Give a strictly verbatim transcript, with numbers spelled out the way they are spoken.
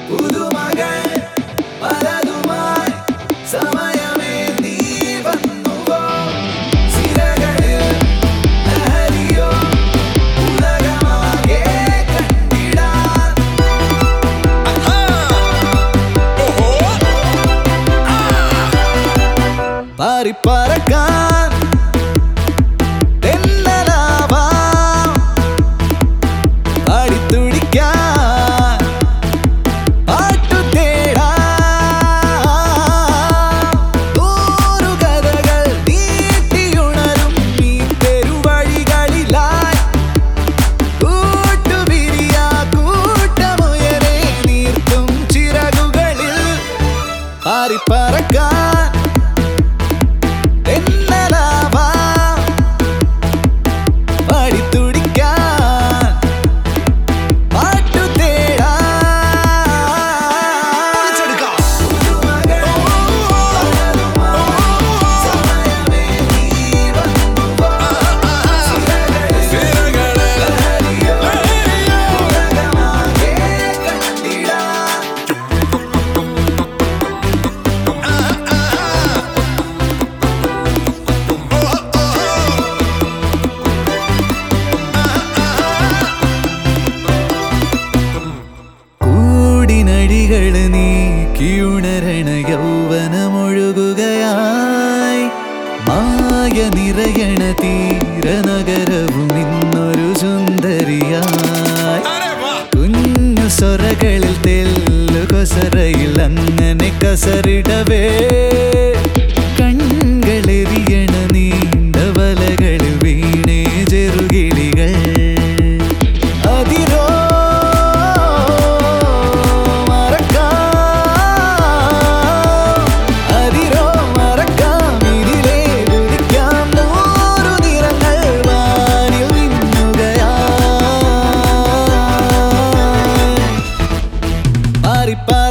പാറിപ്പറക്കാൻ തെന്നലാവാം പാടിത്തുടിക്കാൻ പാട്ടു തേടാം നൂറു കഥകൾ നീട്ടിയുണരും ഈ തെരുവഴികളിലായി കൂട്ടുപിരിയാ കൂട്ടമുയരെ നീർത്തും ചിറകുകളിൽ പാറിപ്പറക്കാൻ നീക്കിയുണരണ യൗവനമൊഴുകുകയായി മായ നിറയണ തീരനഗരവും ഇന്നൊരു സുന്ദരിയായി കുഞ്ഞു സ്വരകളിൽ തെല്ലു കൊസറയിൽ അങ്ങനെ കസറിടവേ കൺകളെറിയണ നീണ്ട വലകളിൽ വീണേ ചെറുകിളികൾ അതിരോ Party, party.